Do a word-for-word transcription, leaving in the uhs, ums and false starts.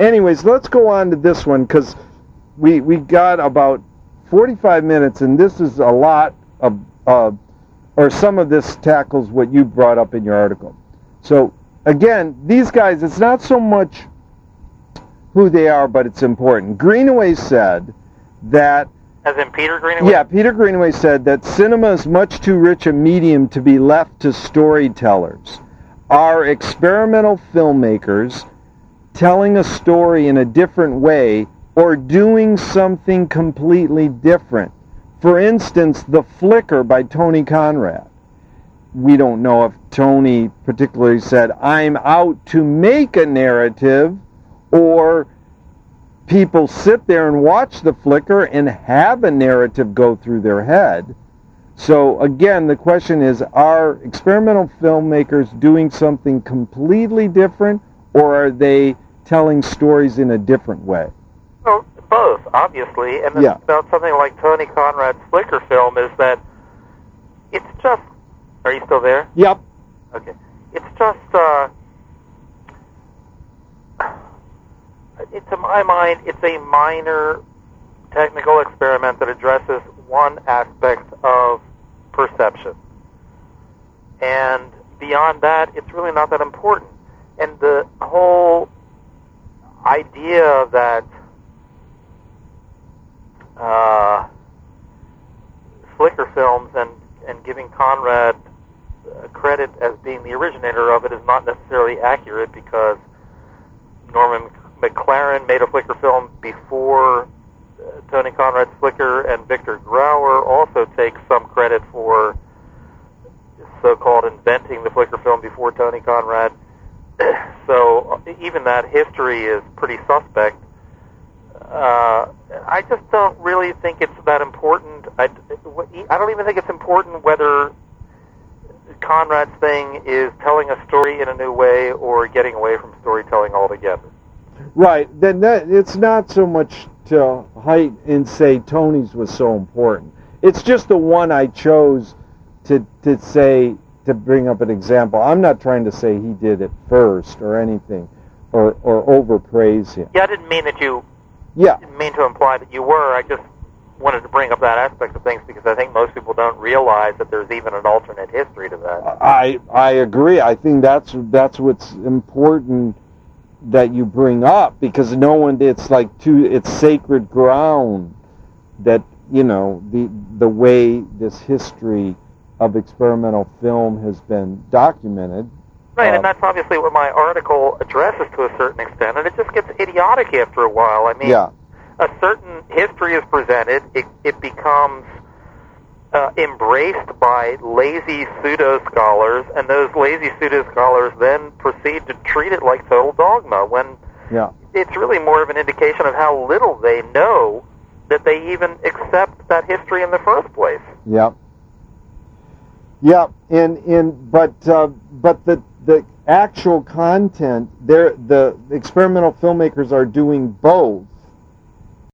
anyways, let's go on to this one, because we, we got about forty-five minutes, and this is a lot of, uh, or some of this tackles what you brought up in your article. So, again, these guys, it's not so much who they are, but it's important. Greenaway said that... As in Peter Greenaway? Yeah, Peter Greenaway said that cinema is much too rich a medium to be left to storytellers. Our experimental filmmakers telling a story in a different way or doing something completely different. For instance, The Flicker by Tony Conrad. We don't know if Tony particularly said, I'm out to make a narrative, or people sit there and watch The Flicker and have a narrative go through their head. So again, the question is, are experimental filmmakers doing something completely different, or are they telling stories in a different way? Well, both, obviously. And the yeah. thing about something like Tony Conrad's Flicker film is that it's just... Are you still there? Yep. Okay. It's just... Uh, It, to my mind, it's a minor technical experiment that addresses one aspect of perception. And beyond that, it's really not that important. And the whole idea that uh, Flicker films and, and giving Conrad uh, credit as being the originator of it is not necessarily accurate, because Norman McLaren made a Flicker film before uh, Tony Conrad's Flicker, and Victor Grauer also takes some credit for so-called inventing the Flicker film before Tony Conrad. So even that history is pretty suspect. Uh, I just don't really think it's that important. I, I don't even think it's important whether Conrad's thing is telling a story in a new way or getting away from storytelling altogether. Right. Then that, it's not so much to height and say Tony's was so important. It's just the one I chose to to say, to bring up an example. I'm not trying to say he did it first or anything, or or overpraise him. Yeah, I didn't mean that you. Yeah. Didn't mean to imply that you were. I just wanted to bring up that aspect of things because I think most people don't realize that there's even an alternate history to that. I I agree. I think that's that's what's important that you bring up, because no one, it's like too, it's sacred ground that, you know, the the way this history of experimental film has been documented. Right, uh, and that's obviously what my article addresses to a certain extent, and it just gets idiotic after a while. I mean, yeah. a certain history is presented, it, it becomes uh, embraced by lazy pseudo-scholars, and those lazy pseudo-scholars then proceed to treat it like total dogma, when yeah. it's really more of an indication of how little they know that they even accept that history in the first place. Yeah. Yeah, and, and but uh, but the the actual content, they're, the experimental filmmakers are doing both,